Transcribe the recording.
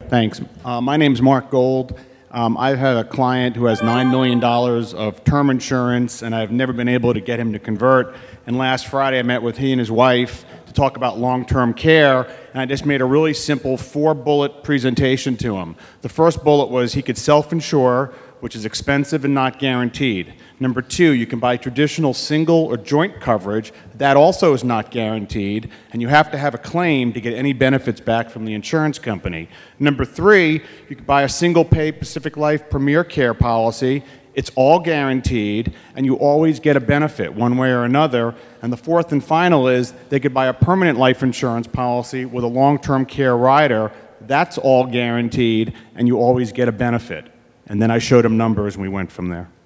Thanks. My name's Mark Gold. I've had a client who has $9 million of term insurance, and I've never been able to get him to convert. And last Friday, I met with he and his wife to talk about long-term care, and I just made a really simple 4-bullet presentation to him. The first bullet was he could self-insure, which is expensive and not guaranteed. Number 2, you can buy traditional single or joint coverage. That also is not guaranteed, and you have to have a claim to get any benefits back from the insurance company. Number 3, you can buy a single-pay Pacific Life Premier Care policy. It's all guaranteed, and you always get a benefit one way or another. And the fourth and final is they could buy a permanent life insurance policy with a long-term care rider. That's all guaranteed, and you always get a benefit. And then I showed him numbers, and we went from there.